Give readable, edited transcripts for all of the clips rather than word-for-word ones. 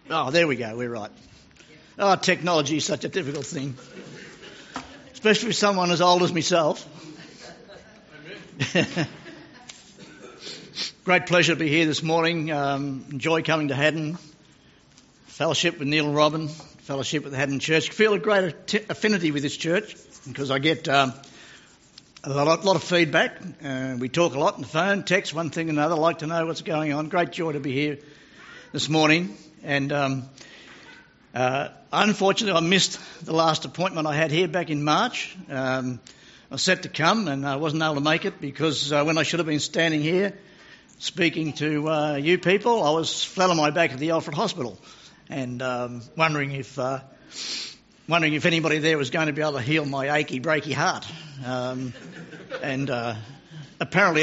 Oh, there we go, we're right. Oh, technology is such a difficult thing, especially with someone as old as myself. Great pleasure to be here this morning. Enjoy coming to Haddon. Fellowship with Neil and Robin, fellowship with the Haddon Church. Feel a great affinity with this church because I get a lot of feedback. We talk a lot on the phone, text, one thing and another. Like to know what's going on. Great joy to be here this morning. And unfortunately, I missed the last appointment I had here back in March. I was set to come and I wasn't able to make it because when I should have been standing here speaking to you people, I was flat on my back at the Alfred Hospital and wondering if anybody there was going to be able to heal my achy, breaky heart. Apparently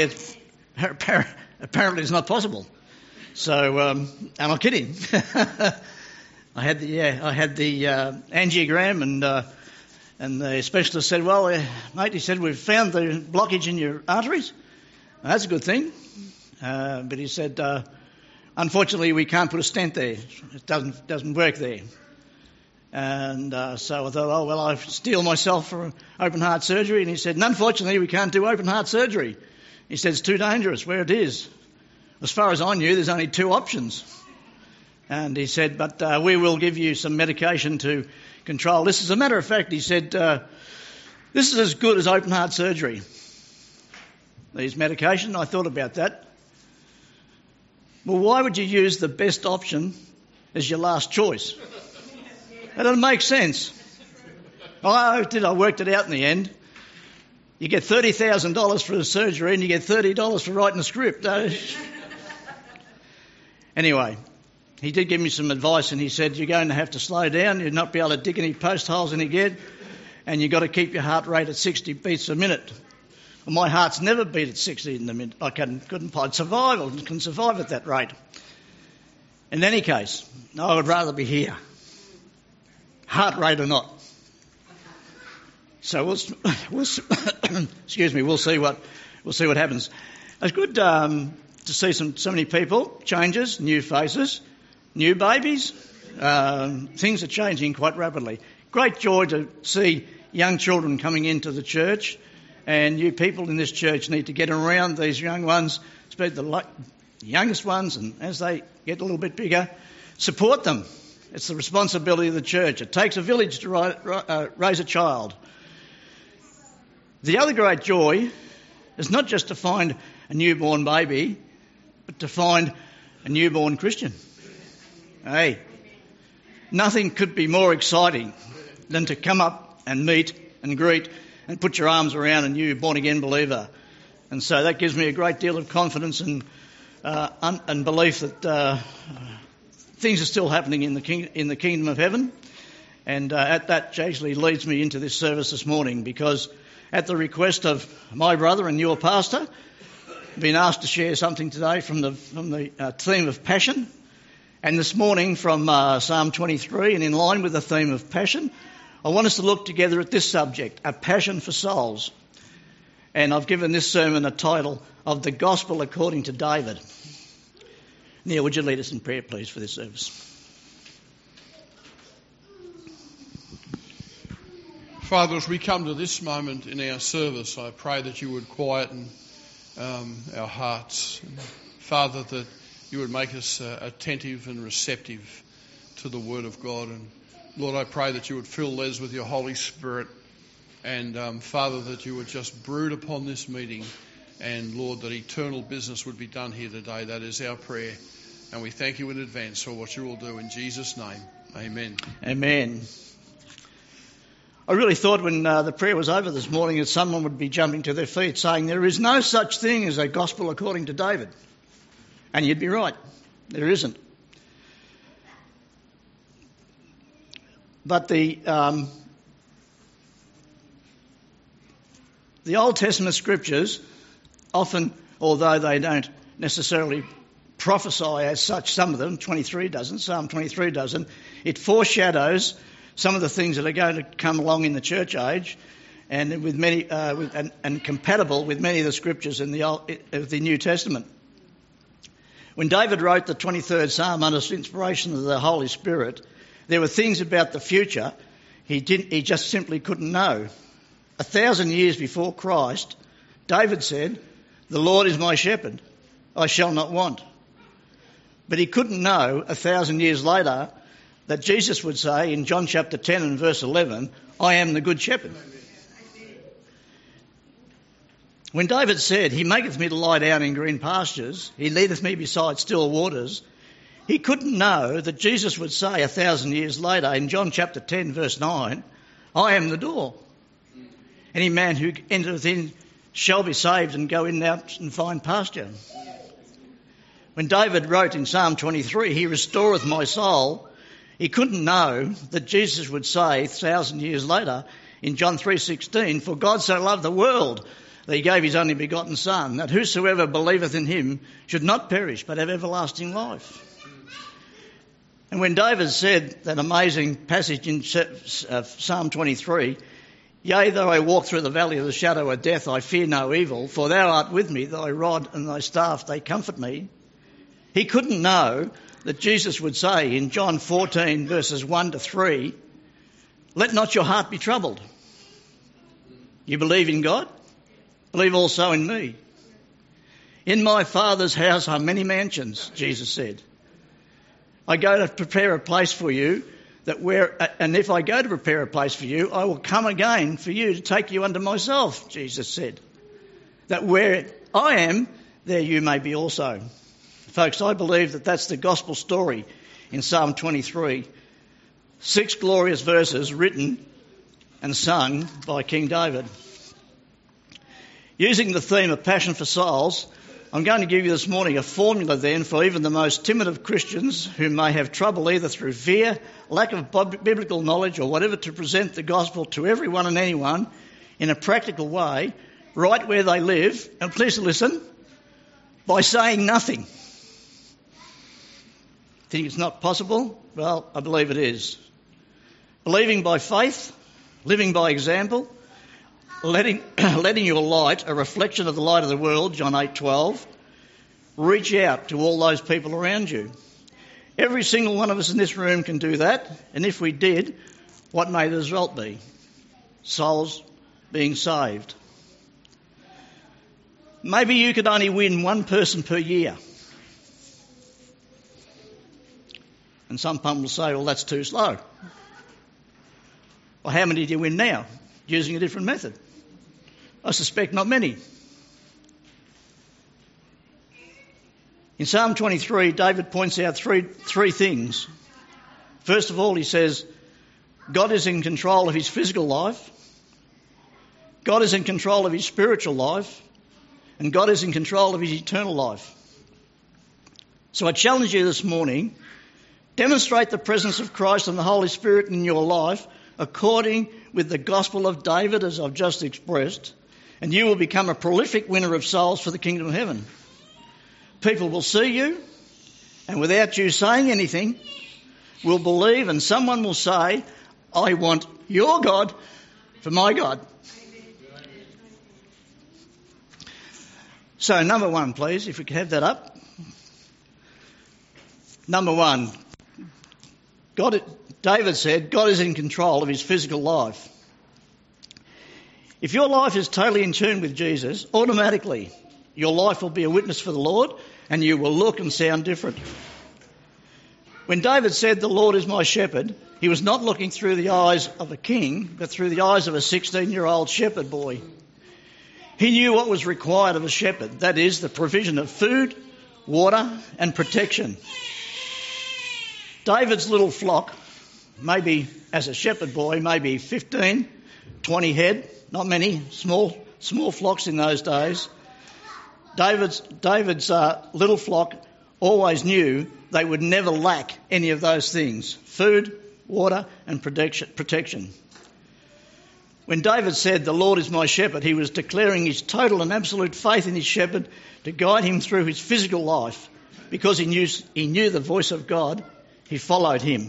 it's not possible. So, and I'm kidding. I had the angiogram and the specialist said, well, mate, he said, we've found the blockage in your arteries. Well, that's a good thing. But he said, unfortunately, we can't put a stent there. It doesn't work there. And so I thought, oh, well, I steel myself for open heart surgery. And he said, and unfortunately, we can't do open heart surgery. He said, it's too dangerous where it is. As far as I knew, there's only two options. And he said, but we will give you some medication to control this. As a matter of fact, he said, this is as good as open heart surgery. These medication, I thought about that. Well, why would you use the best option as your last choice? That doesn't make sense. I worked it out in the end. You get $30,000 for the surgery and you get $30 for writing a script. Anyway, he did give me some advice and he said, you're going to have to slow down. You'll not be able to dig any post holes in again. And you've got to keep your heart rate at 60 beats a minute. Well, my heart's never beat at 60 in a minute. I'd survive at that rate. In any case, I would rather be here. Heart rate or not. So we'll see what happens. It's good to see so many people, changes, new faces, new babies. Things are changing quite rapidly. Great joy to see young children coming into the church, and you people in this church need to get around these young ones, especially the youngest ones, and as they get a little bit bigger, support them. It's the responsibility of the church. It takes a village to raise a child. The other great joy is not just to find a newborn baby, but to find a newborn Christian. Hey, nothing could be more exciting than to come up and meet and greet and put your arms around a new born-again believer. And so that gives me a great deal of confidence and belief that things are still happening in the kingdom of heaven. And that actually leads me into this service this morning, because at the request of my brother and your pastor, I've been asked to share something today from the theme of passion. And this morning from Psalm 23, and in line with the theme of passion, I want us to look together at this subject, a passion for souls. And I've given this sermon a title of The Gospel According to David. Neil, would you lead us in prayer, please, for this service? Father, as we come to this moment in our service, I pray that you would quieten our hearts. Father, that you would make us attentive and receptive to the Word of God. And Lord, I pray that you would fill Les with your Holy Spirit. And Father, that you would just brood upon this meeting. And Lord, that eternal business would be done here today. That is our prayer. And we thank you in advance for what you will do in Jesus' name. Amen. Amen. I really thought when the prayer was over this morning that someone would be jumping to their feet saying there is no such thing as a gospel according to David. And you'd be right. There isn't. But the Old Testament scriptures often, although they don't necessarily prophesy as such, some of them, Psalm 23 doesn't, it foreshadows some of the things that are going to come along in the church age, and with many and compatible with many of the scriptures in the New Testament. When David wrote the 23rd Psalm under inspiration of the Holy Spirit, there were things about the future he just simply couldn't know. 1,000 years before Christ, David said, "The Lord is my shepherd, I shall not want." But he couldn't know 1,000 years later that Jesus would say in John chapter 10 and verse 11, "I am the good shepherd." When David said, "He maketh me to lie down in green pastures, he leadeth me beside still waters," he couldn't know that Jesus would say 1,000 years later in John chapter 10 verse 9, "I am the door. Any man who entereth in shall be saved and go in and out and find pasture." When David wrote in Psalm 23, "He restoreth my soul," he couldn't know that Jesus would say 1,000 years later in John 3:16, "For God so loved the world that he gave his only begotten Son, that whosoever believeth in him should not perish but have everlasting life." And when David said that amazing passage in Psalm 23, "Yea, though I walk through the valley of the shadow of death, I fear no evil, for thou art with me, thy rod and thy staff, they comfort me," he couldn't know that Jesus would say in John 14 verses 1 to 3, "Let not your heart be troubled. You believe in God? Believe also in me. In my Father's house are many mansions," Jesus said. "I go to prepare a place for you, and if I go to prepare a place for you, I will come again for you to take you unto myself," Jesus said. "That where I am, there you may be also." Folks, I believe that that's the gospel story in Psalm 23. 6 glorious verses written and sung by King David. Using the theme of passion for souls, I'm going to give you this morning a formula then for even the most timid of Christians who may have trouble either through fear, lack of biblical knowledge or whatever to present the gospel to everyone and anyone in a practical way, right where they live, and please listen, by saying nothing. Think it's not possible? Well, I believe it is. Believing by faith, living by example, letting your light, a reflection of the light of the world, John 8:12, reach out to all those people around you. Every single one of us in this room can do that, and if we did, what may the result be? Souls being saved. Maybe you could only win one person per year. And some people will say, "Well, that's too slow." Well, how many do you win now? Using a different method? I suspect not many. In Psalm 23, David points out three things. First of all, he says, God is in control of his physical life, God is in control of his spiritual life, and God is in control of his eternal life. So I challenge you this morning, demonstrate the presence of Christ and the Holy Spirit in your life according with the gospel of David, as I've just expressed, and you will become a prolific winner of souls for the kingdom of heaven. People will see you, and without you saying anything, will believe, and someone will say, "I want your God for my God." So number one, please, if we could have that up. Number one, David said, God is in control of his physical life. If your life is totally in tune with Jesus, automatically your life will be a witness for the Lord and you will look and sound different. When David said, "The Lord is my shepherd," he was not looking through the eyes of a king, but through the eyes of a 16-year-old shepherd boy. He knew what was required of a shepherd, that is, the provision of food, water and protection. David's little flock, maybe as a shepherd boy, maybe 15, 20 head, not many, small flocks in those days. David's little flock always knew they would never lack any of those things: food, water and protection. When David said, "The Lord is my shepherd," he was declaring his total and absolute faith in his shepherd to guide him through his physical life. Because he knew the voice of God, he followed him.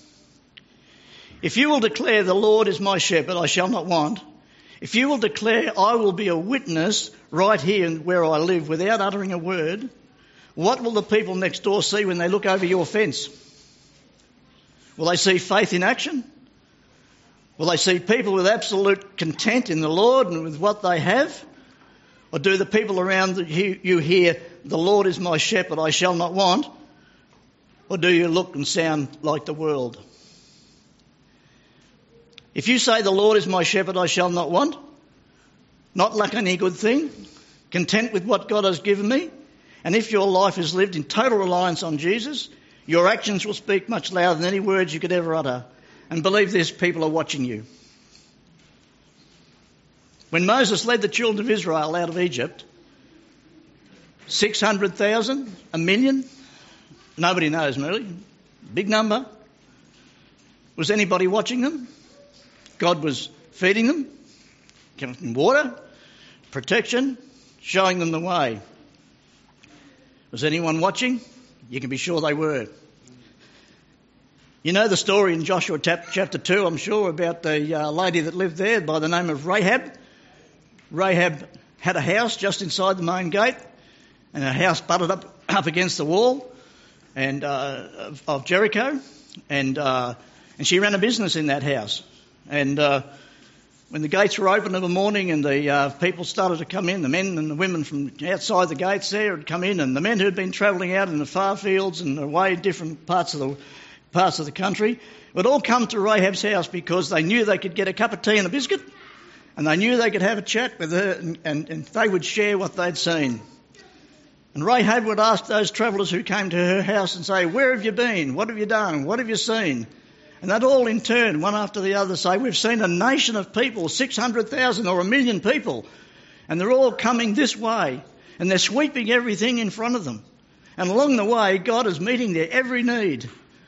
If you will declare, "The Lord is my shepherd, I shall not want," if you will declare, "I will be a witness right here where I live," without uttering a word, What will the people next door see when they look over your fence? Will they see faith in action? Will they see people with absolute content in the Lord and with what they have? Or do the people around you hear, "The Lord is my shepherd, I shall not want"? Or do you look and sound like the world? If you say, "The Lord is my shepherd, I shall not want," not lack any good thing, content with what God has given me, and if your life is lived in total reliance on Jesus, your actions will speak much louder than any words you could ever utter. And believe this, people are watching you. When Moses led the children of Israel out of Egypt, 600,000, a million, nobody knows really, big number. Was anybody watching them? God was feeding them, giving them water, protection, showing them the way. Was anyone watching? You can be sure they were. You know the story in Joshua chapter 2, I'm sure, about the lady that lived there by the name of Rahab. Rahab had a house just inside the main gate, and her house butted up against the wall and of Jericho, and she ran a business in that house. And when the gates were open in the morning and the people started to come in, the men and the women from outside the gates there had come in, and the men who had been travelling out in the far fields and away different parts of the country would all come to Rahab's house because they knew they could get a cup of tea and a biscuit, and they knew they could have a chat with her, and they would share what they'd seen. And Rahab would ask those travellers who came to her house and say, "Where have you been? What have you done? What have you seen?" And they'd all in turn, one after the other, say, "We've seen a nation of people, 600,000 or a million people, and they're all coming this way, and they're sweeping everything in front of them. And along the way, God is meeting their every need."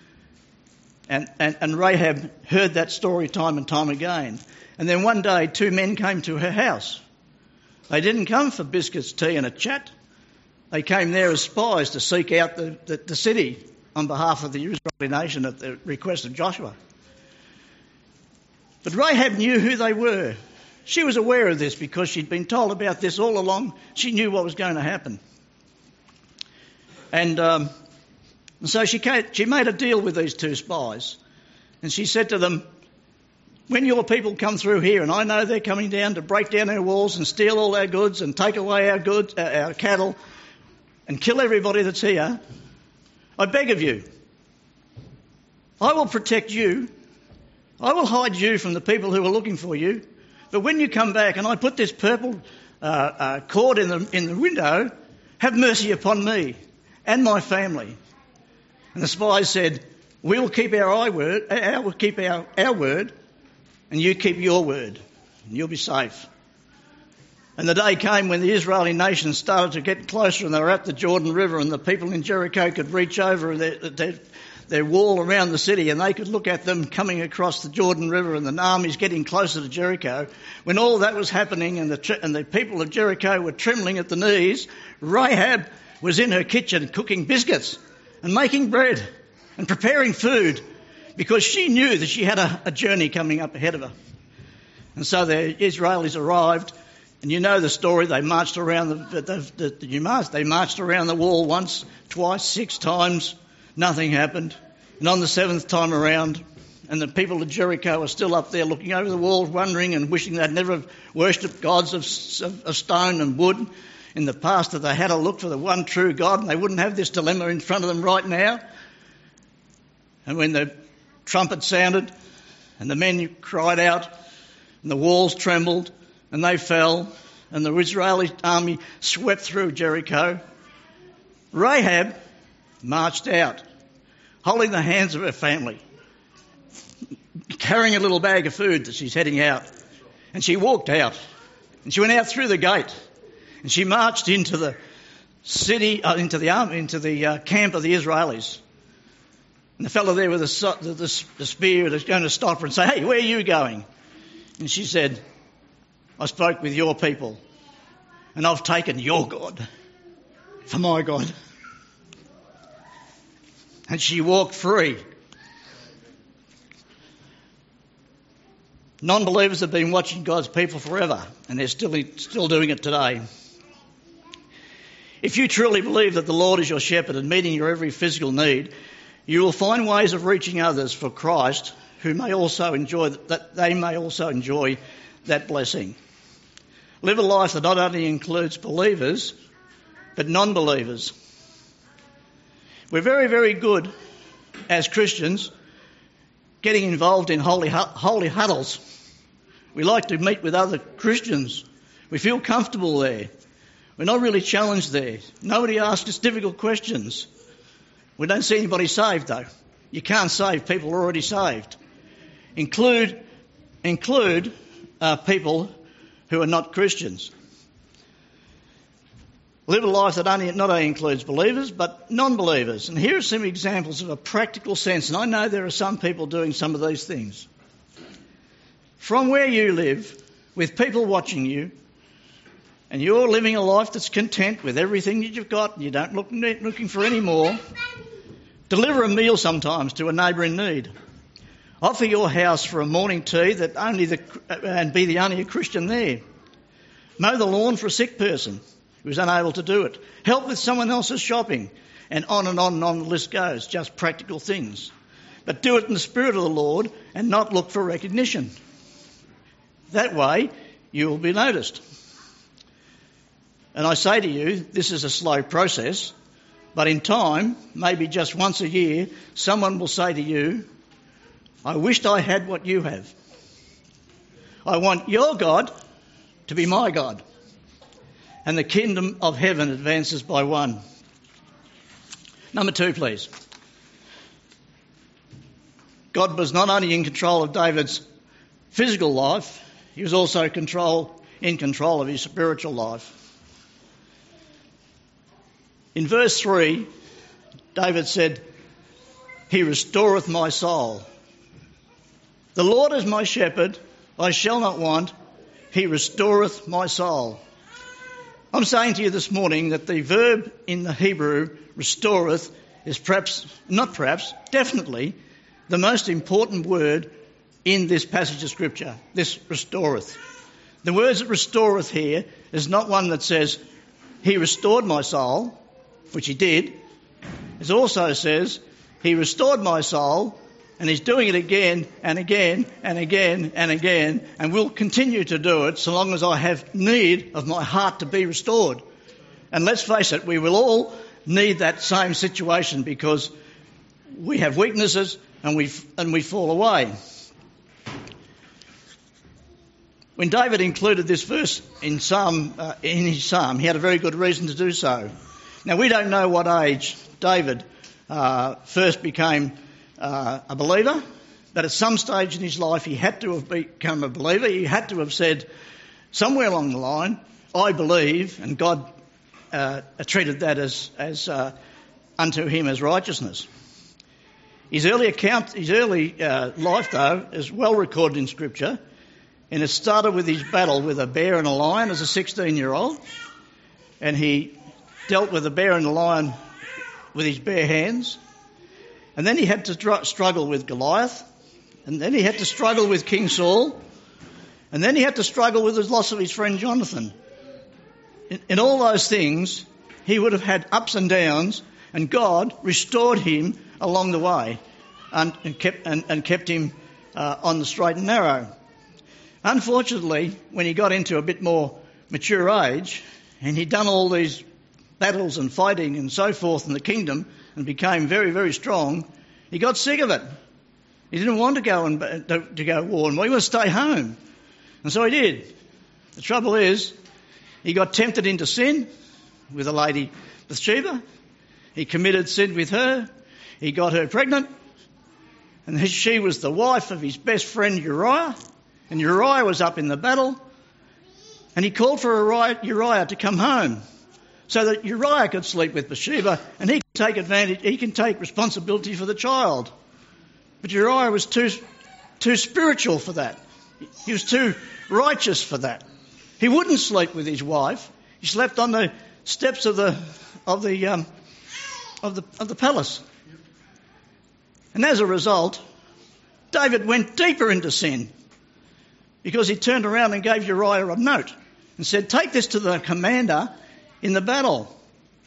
And Rahab heard that story time and time again. And then one day, two men came to her house. They didn't come for biscuits, tea and a chat. They came there as spies to seek out the city on behalf of the Israeli nation at the request of Joshua. But Rahab knew who they were. She was aware of this because she'd been told about this all along. She knew what was going to happen. And so she made a deal with these two spies. And she said to them, "When your people come through here, and I know they're coming down to break down our walls and steal all our goods and take away our goods, our cattle, and kill everybody that's here, I beg of you, I will protect you. I will hide you from the people who are looking for you. But when you come back and I put this purple cord in the window, have mercy upon me and my family." And the spies said, "We will keep our word, and you keep your word, and you'll be safe." And the day came when the Israeli nation started to get closer, and they were at the Jordan River, and the people in Jericho could reach over their wall around the city, and they could look at them coming across the Jordan River, and the armies getting closer to Jericho. When all that was happening, and the people of Jericho were trembling at the knees, Rahab was in her kitchen cooking biscuits and making bread and preparing food, because she knew that she had a journey coming up ahead of her. And so the Israelis arrived. And you know the story. They marched around they marched around the wall once, twice, 6 times. Nothing happened. And on the 7th time around, and the people of Jericho are still up there looking over the walls, wondering and wishing they'd never worshipped gods of stone and wood in the past, that they had a look for the one true God, and they wouldn't have this dilemma in front of them right now. And when the trumpet sounded, and the men cried out, and the walls trembled, and they fell, and the Israeli army swept through Jericho, Rahab marched out, holding the hands of her family, carrying a little bag of food that she's heading out. And she walked out, and she went out through the gate, and she marched into the city, into the camp of the Israelis. And the fellow there with the spear was going to stop her and say, "Hey, where are you going?" And she said, "I spoke with your people, and I've taken your God for my God." And she walked free. Non-believers have been watching God's people forever, and they're still doing it today. If you truly believe that the Lord is your shepherd and meeting your every physical need, you will find ways of reaching others for Christ who may also enjoy that blessing. Live a life that not only includes believers, but non-believers. We're very, very good as Christians getting involved in holy huddles. We like to meet with other Christians. We feel comfortable there. We're not really challenged there. Nobody asks us difficult questions. We don't see anybody saved, though. You can't save people already saved. Include people who are not Christians. Live a life that not only includes believers, but non-believers. And here are some examples of a practical sense. And I know there are some people doing some of these things. From where you live, with people watching you, and you're living a life that's content with everything that you've got, and you don't looking for any more, deliver a meal sometimes to a neighbour in need. Offer your house for a morning tea and be the only Christian there. Mow the lawn for a sick person who's unable to do it. Help with someone else's shopping. And on and on the list goes. Just practical things. But do it in the spirit of the Lord and not look for recognition. That way you will be noticed. And I say to you, this is a slow process, but in time, maybe just once a year, someone will say to you, I wished I had what you have. I want your God to be my God. And the kingdom of heaven advances by one. Number 2, please. God was not only in control of David's physical life, he was also in control of his spiritual life. In verse 3, David said, He restoreth my soul. The Lord is my shepherd, I shall not want. He restoreth my soul. I'm saying to you this morning that the verb in the Hebrew, restoreth, is definitely the most important word in this passage of Scripture, this restoreth. The words that restoreth here is not one that says, He restored my soul, which he did. It also says, He restored my soul, and he's doing it again and again and again and again, and will continue to do it so long as I have need of my heart to be restored. And let's face it, we will all need that same situation because we have weaknesses and we fall away. When David included this verse in his psalm, he had a very good reason to do so. Now, we don't know what age David first became a believer, but at some stage in his life he had to have become a believer. He had to have said somewhere along the line, I believe, and God treated that as unto him as righteousness. His early life, though, is well recorded in Scripture, and it started with his battle with a bear and a lion as a 16-year-old, and he dealt with the bear and the lion with his bare hands. And then he had to struggle with Goliath. And then he had to struggle with King Saul. And then he had to struggle with the loss of his friend Jonathan. In all those things, he would have had ups and downs, and God restored him along the way and kept him on the straight and narrow. Unfortunately, when he got into a bit more mature age, and he'd done all these battles and fighting and so forth in the kingdom and became very, very strong, he got sick of it. He didn't want to go war and he wanted to stay home. And so he did. The trouble is, he got tempted into sin with a lady, Bathsheba. He committed sin with her. He got her pregnant. And she was the wife of his best friend Uriah. And Uriah was up in the battle. And he called for Uriah to come home, so that Uriah could sleep with Bathsheba and he can take responsibility for the child. But Uriah was too spiritual for that. He was too righteous for that. He wouldn't sleep with his wife. He slept on the steps of the palace. And as a result, David went deeper into sin because he turned around and gave Uriah a note and said, take this to the commander in the battle.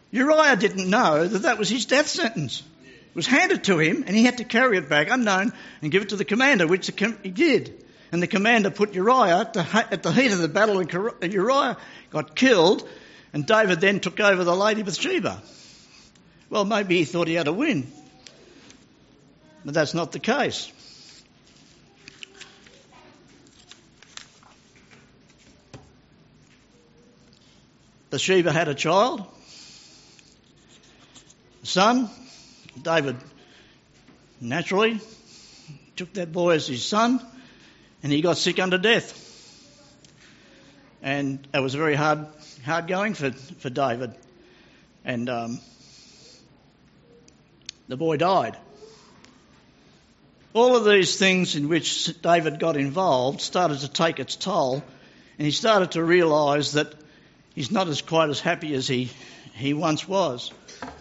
Uriah didn't know that that was his death sentence. It was handed to him and he had to carry it back unknown and give it to the commander, which he did. And the commander put Uriah at the heat of the battle, and Uriah got killed, and David then took over the Lady Bathsheba. Well, maybe he thought he had a win, but that's not the case. Bathsheba had a child, a son. David naturally took that boy as his son, and he got sick unto death. And it was very hard going for David. And the boy died. All of these things in which David got involved started to take its toll, and he started to realise that he's not quite as happy as he once was.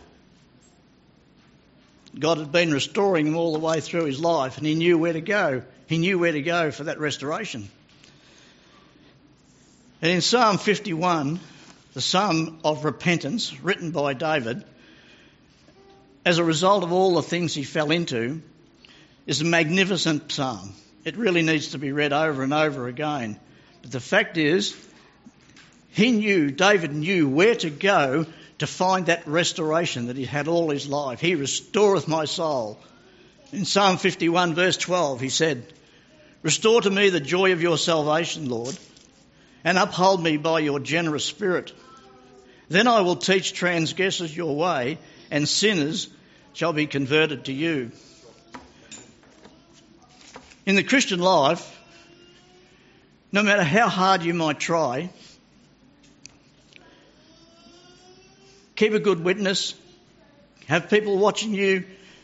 God had been restoring him all the way through his life, and he knew where to go. He knew where to go for that restoration. And in Psalm 51, the Psalm of repentance, written by David, as a result of all the things he fell into, is a magnificent psalm. It really needs to be read over and over again. But the fact is, David knew where to go to find that restoration that he had all his life. He restoreth my soul. In Psalm 51 verse 12 he said, "Restore to me the joy of your salvation, Lord, and uphold me by your generous spirit. Then I will teach transgressors your way, and sinners shall be converted to you." In the Christian life, no matter how hard you might try, keep a good witness, have people watching you,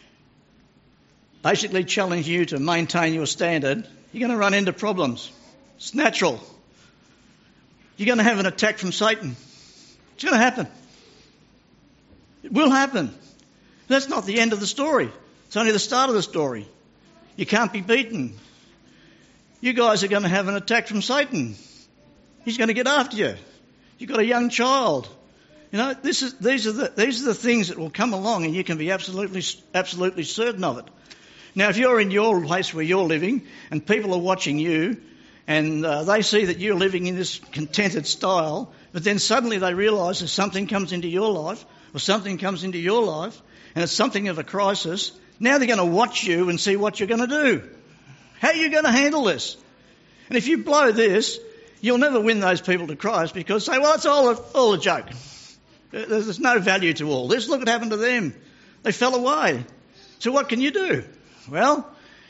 basically challenge you to maintain your standard, you're going to run into problems. It's natural. You're going to have an attack from Satan. It's going to happen. It will happen. That's not the end of the story. It's only the start of the story. You can't be beaten. You guys are going to have an attack from Satan. He's going to get after you. You've got a young child. You know, these are the things that will come along, and you can be absolutely certain of it. Now, if you're in your place where you're living and people are watching you and they see that you're living in this contented style, but then suddenly they realise that something comes into your life or something comes into your life and it's something of a crisis, now they're going to watch you and see what you're going to do. How are you going to handle this? And if you blow this, you'll never win those people to Christ because they say, well, it's all a joke. There's no value to all this. Look what happened to them. They fell away. So what can you do? Well,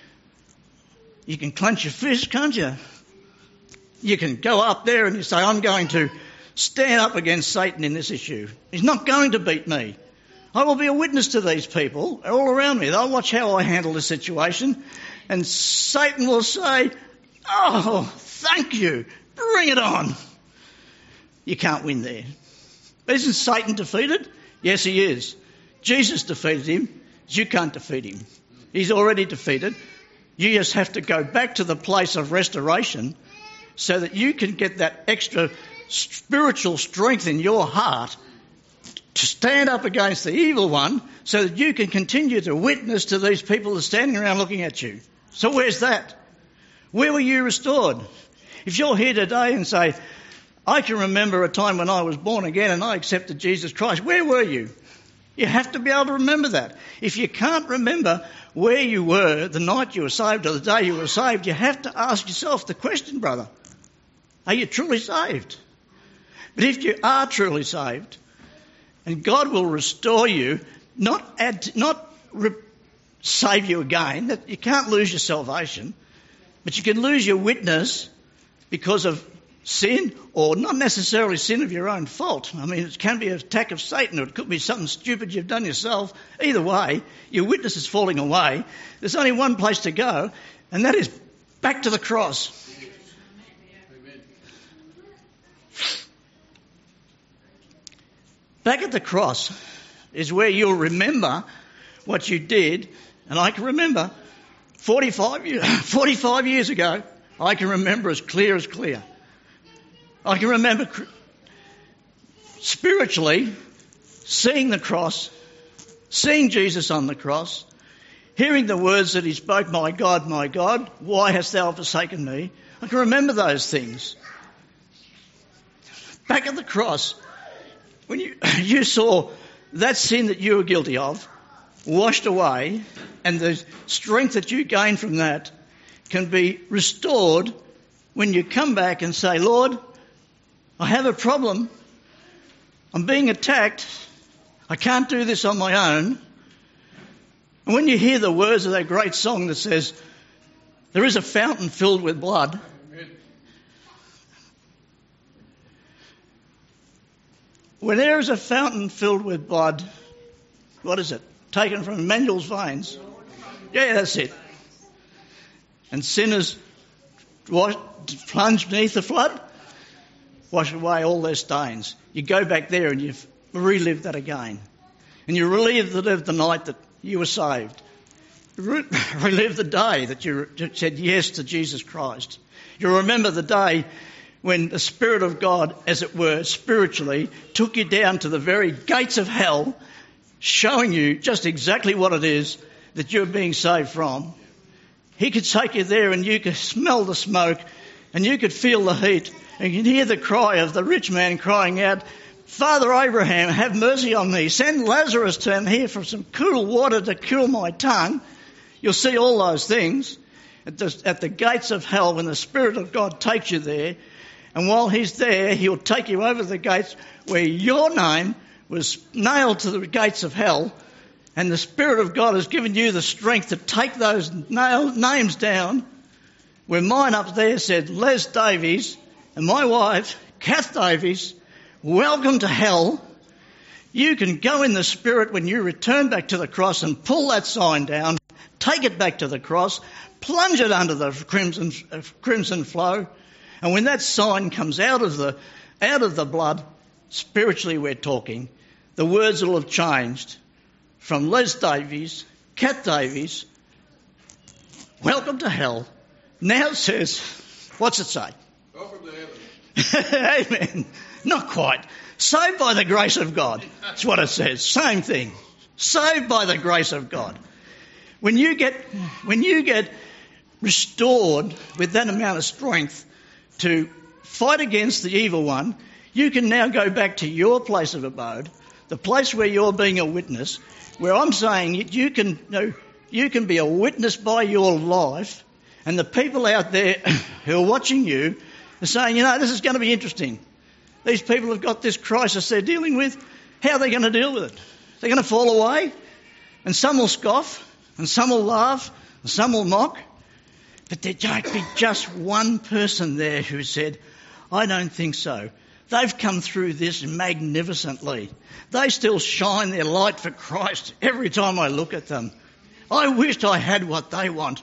you can clench your fist, can't you? You can go up there and you say, I'm going to stand up against Satan in this issue. He's not going to beat me. I will be a witness to these people all around me. They'll watch how I handle the situation. And Satan will say, oh, thank you. Bring it on. You can't win there. Isn't Satan defeated? Yes, he is. Jesus defeated him. You can't defeat him. He's already defeated. You just have to go back to the place of restoration so that you can get that extra spiritual strength in your heart to stand up against the evil one so that you can continue to witness to these people that are standing around looking at you. So where's that? Where were you restored? If you're here today and say, I can remember a time when I was born again and I accepted Jesus Christ, where were you? You have to be able to remember that. If you can't remember where you were the night you were saved or the day you were saved, you have to ask yourself the question, brother, are you truly saved? But if you are truly saved, and God will restore you, save you again, that you can't lose your salvation, but you can lose your witness because of sin, or not necessarily sin of your own fault. I mean, it can be an attack of Satan, or it could be something stupid you've done yourself. Either way, your witness is falling away. There's only one place to go, and that is back to the cross. Back at the cross is where you'll remember what you did, and I can remember 45 years ago, I can remember as clear as clear. I can remember spiritually, seeing the cross, seeing Jesus on the cross, hearing the words that he spoke, my God, why hast thou forsaken me? I can remember those things. Back at the cross, when you saw that sin that you were guilty of washed away, and the strength that you gain from that can be restored when you come back and say, Lord, I have a problem. I'm being attacked. I can't do this on my own. And when you hear the words of that great song that says, there is a fountain filled with blood. Amen. When there is a fountain filled with blood, what is it? Taken from Emmanuel's veins. Yeah, that's it. And sinners plunged beneath the flood, wash away all their stains. You go back there and you relive that again. And you relive the night that you were saved. Relive the day that you said yes to Jesus Christ. You remember the day when the Spirit of God, as it were, spiritually, took you down to the very gates of hell, showing you just exactly what it is that you're being saved from. He could take you there and you could smell the smoke and you could feel the heat and you could hear the cry of the rich man crying out, Father Abraham, have mercy on me. Send Lazarus to him here for some cool water to cool my tongue. You'll see all those things at the gates of hell when the Spirit of God takes you there. And while he's there, he'll take you over the gates where your name was nailed to the gates of hell. And the Spirit of God has given you the strength to take those names down. Where mine up there said, Les Davies, and my wife, Kath Davies, welcome to hell. You can go in the Spirit when you return back to the cross and pull that sign down, take it back to the cross, plunge it under the crimson flow. And when that sign comes out of the blood, spiritually we're talking, the words will have changed from Les Davies, Kath Davies, welcome to hell. Now it says, what's it say? Welcome to heaven. Amen. Not quite. Saved by the grace of God. That's what it says. Same thing. Saved by the grace of God. When you get restored with that amount of strength to fight against the evil one, you can now go back to your place of abode, the place where you're being a witness, where I'm saying you can be a witness by your life, and the people out there who are watching you are saying, this is going to be interesting. These people have got this crisis they're dealing with. How are they going to deal with it? They're going to fall away, and some will scoff, and some will laugh, and some will mock. But there might be just one person there who said, I don't think so. They've come through this magnificently. They still shine their light for Christ every time I look at them. I wished I had what they want.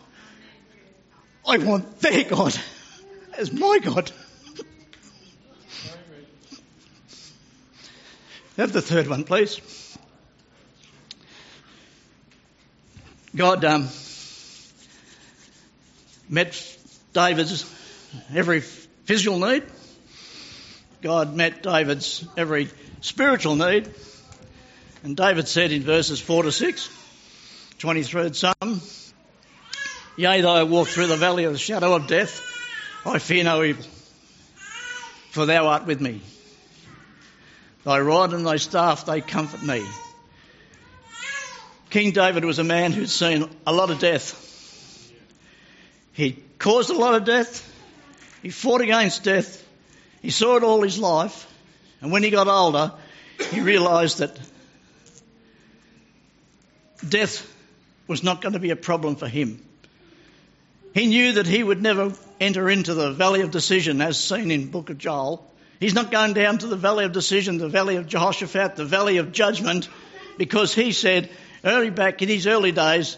I want their God as my God. Have the third one, please. God met David's every physical need. God met David's every spiritual need. And David said in verses 4 to 6, 23rd Psalm, Yea, though I walk through the valley of the shadow of death, I fear no evil, for thou art with me. Thy rod and thy staff, they comfort me. King David was a man who'd seen a lot of death. He caused a lot of death. He fought against death. He saw it all his life. And when he got older, he realised that death was not going to be a problem for him. He knew that he would never enter into the valley of decision as seen in the book of Joel. He's not going down to the valley of decision, the valley of Jehoshaphat, the valley of judgment, because he said early back in his early days,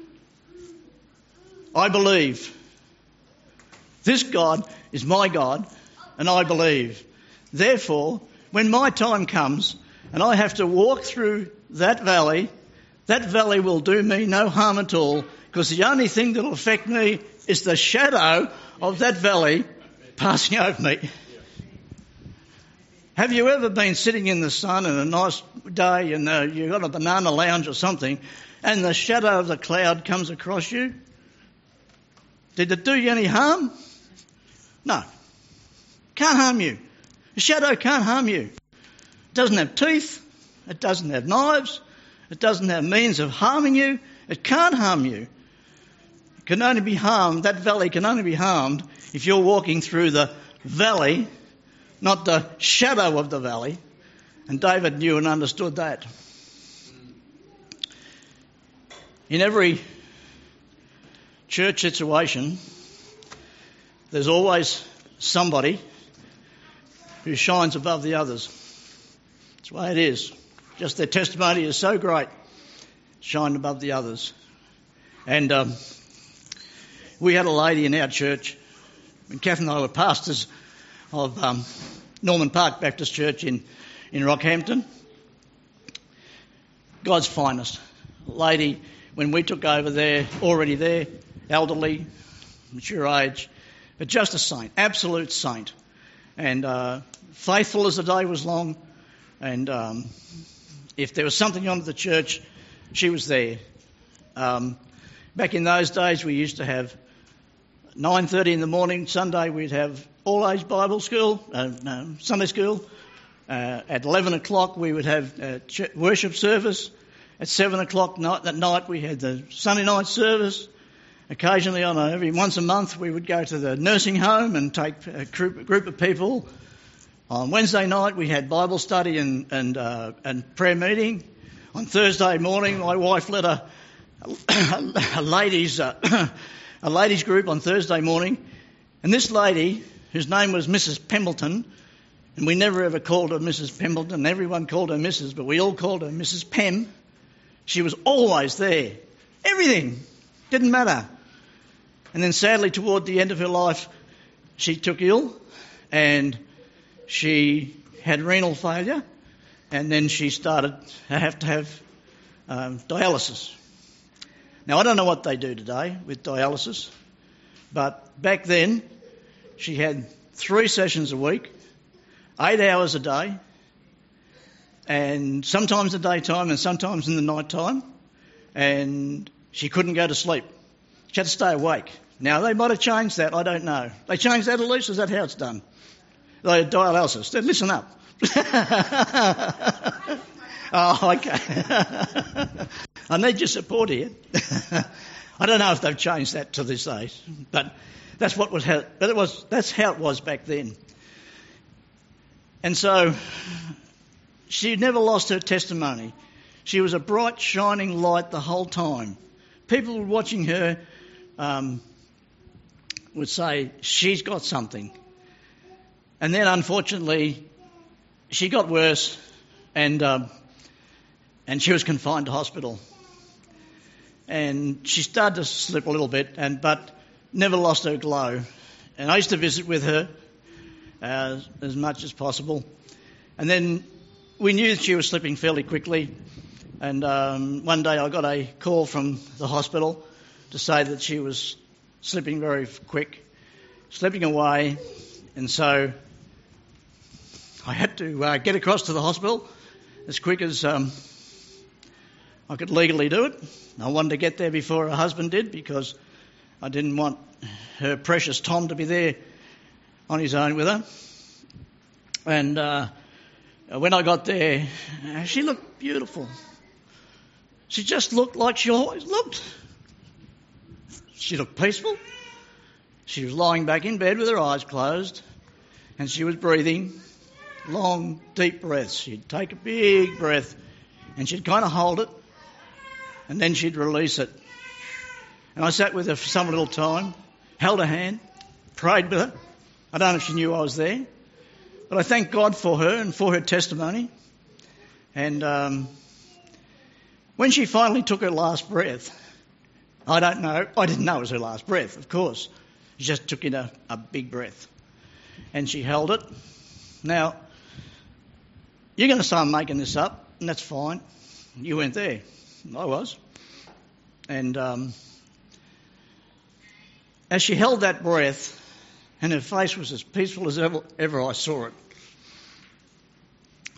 I believe this God is my God and I believe. Therefore, when my time comes and I have to walk through that valley will do me no harm at all, because the only thing that will affect me is the shadow of that valley passing over me. Have you ever been sitting in the sun on a nice day and you've got a banana lounge or something and the shadow of the cloud comes across you? Did it do you any harm? No. Can't harm you. The shadow can't harm you. It doesn't have teeth. It doesn't have knives. It doesn't have means of harming you. It can't harm you. It can only be harmed, that valley can only be harmed if you're walking through the valley, not the shadow of the valley. And David knew and understood that. In every church situation, there's always somebody who shines above the others. That's the way it is. Just their testimony is so great, shine above the others. And we had a lady in our church, when Kath and I were pastors of Norman Park Baptist Church in Rockhampton. God's finest. Lady, when we took over there, already there, elderly, mature age, but just a saint, absolute saint. And faithful as the day was long. And if there was something on at the church, she was there. Back in those days, we used to have 9:30 in the morning, Sunday, we'd have all-age Bible school, Sunday school. At 11 o'clock, we would have worship service. At 7 o'clock that night, we had the Sunday night service. Occasionally, every once a month, we would go to the nursing home and take a group of people. On Wednesday night, we had Bible study and prayer meeting. On Thursday morning, my wife led a ladies group on Thursday morning. And this lady, whose name was Mrs. Pembleton, and we never ever called her Mrs. Pembleton, everyone called her Mrs., but we all called her Mrs. Pem. She was always there. Everything. Didn't matter. And then sadly, toward the end of her life, she took ill and she had renal failure, and then she started to have dialysis. Now, I don't know what they do today with dialysis, but back then she had 3 sessions a week, 8 hours a day, and sometimes in the daytime and sometimes in the night time, and she couldn't go to sleep. She had to stay awake. Now, they might have changed that, I don't know. They changed that, Elise? Is that how it's done? They dialysis. Then listen up. Oh, okay. I need your support here. I don't know if they've changed that to this day, but that's that's how it was back then. And so she never lost her testimony. She was a bright, shining light the whole time. People watching her would say, she's got something. And then, unfortunately, she got worse, and she was confined to hospital. And she started to slip a little bit, but never lost her glow. And I used to visit with her as much as possible. And then we knew that she was slipping fairly quickly. And one day I got a call from the hospital to say that she was slipping very quick, slipping away. And so I had to get across to the hospital as quick as I could legally do it. I wanted to get there before her husband did, because I didn't want her precious Tom to be there on his own with her. And when I got there, she looked beautiful. She just looked like she always looked. She looked peaceful. She was lying back in bed with her eyes closed, and she was breathing long, deep breaths. She'd take a big breath, and she'd kind of hold it, and then she'd release it. And I sat with her for some little time, held her hand, prayed with her. I don't know if she knew I was there, but I thank God for her and for her testimony. And when she finally took her last breath, I didn't know it was her last breath, of course. She just took in a big breath, and she held it. Now, you're going to say I'm making this up, and that's fine. You weren't there. I was. And as she held that breath, and her face was as peaceful as ever I saw it,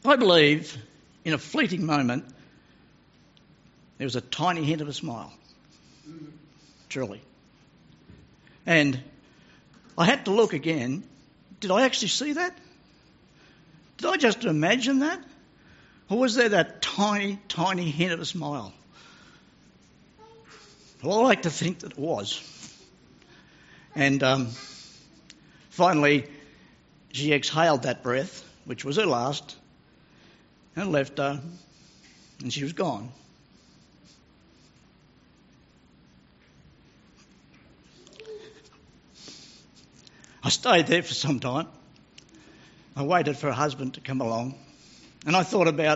I believe in a fleeting moment there was a tiny hint of a smile. Truly. And I had to look again. Did I actually see that? Did I just imagine that? Or was there that tiny, tiny hint of a smile? Well, I like to think that it was. And finally, she exhaled that breath, which was her last, and left her, and she was gone. I stayed there for some time. I waited for her husband to come along, and I thought about,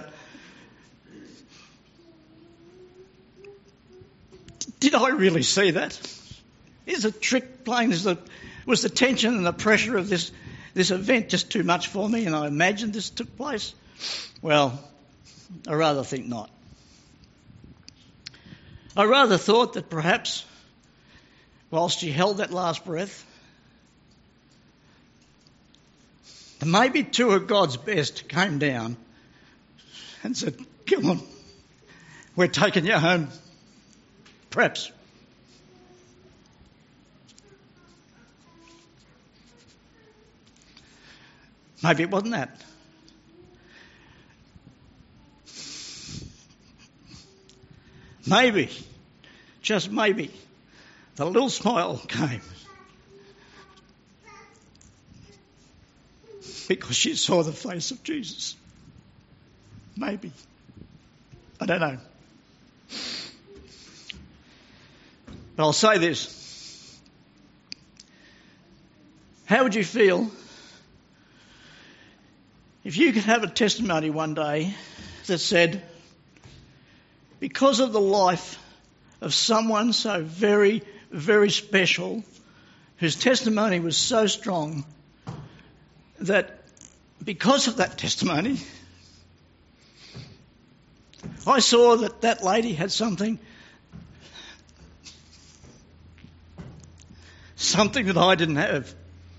did I really see that? Is a trick playing? Was the tension and the pressure of this event just too much for me, and I imagined this took place? Well, I rather think not. I rather thought that perhaps, whilst she held that last breath, maybe two of God's best came down and said, "Come on, we're taking you home." Perhaps. Maybe it wasn't that. Maybe, just maybe, the little smile came because she saw the face of Jesus. Maybe. I don't know. But I'll say this. How would you feel if you could have a testimony one day that said, because of the life of someone so very, very special, whose testimony was so strong, that because of that testimony, I saw that lady had something that I didn't have.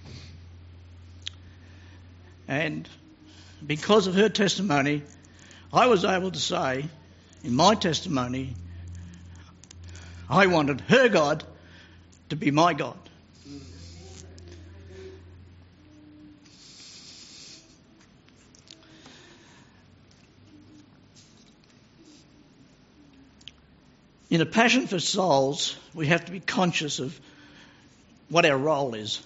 And because of her testimony, I was able to say, in my testimony, I wanted her God to be my God. In a passion for souls, we have to be conscious of what our role is.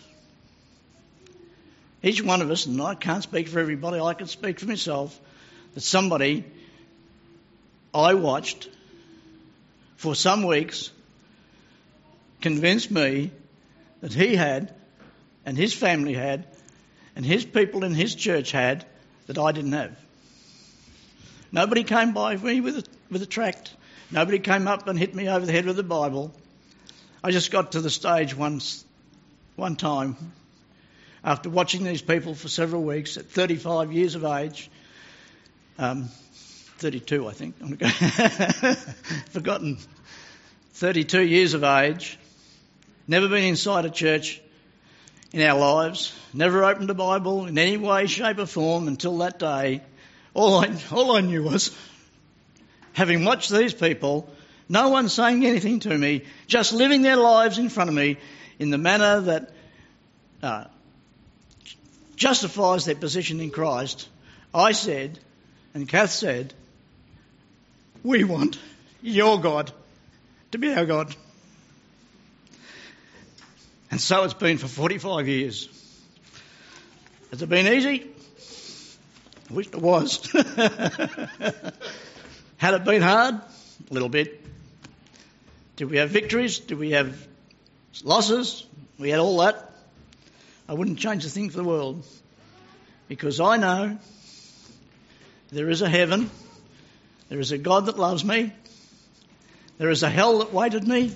Each one of us, and I can't speak for everybody, I can speak for myself, that somebody I watched for some weeks convinced me that he had, and his family had, and his people in his church had, that I didn't have. Nobody came by me with a tract. Nobody came up and hit me over the head with the Bible. I just got to the stage one time, after watching these people for several weeks at 35 years of age, 32 I think, forgotten, 32 years of age, never been inside a church in our lives, never opened a Bible in any way, shape or form until that day. All I knew was, having watched these people, no one saying anything to me, just living their lives in front of me in the manner that justifies their position in Christ, I said, and Kath said, we want your God to be our God. And so it's been for 45 years. Has it been easy? I wish it was. Had it been hard? A little bit. Did we have victories? Did we have losses? We had all that. I wouldn't change a thing for the world, because I know there is a heaven, there is a God that loves me, there is a hell that awaited me.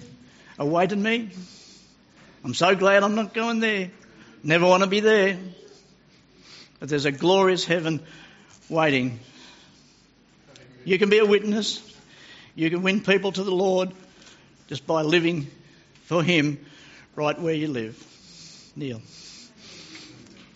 I'm so glad I'm not going there. Never want to be there. But there's a glorious heaven waiting. You can be a witness. You can win people to the Lord just by living for Him right where you live. Neil.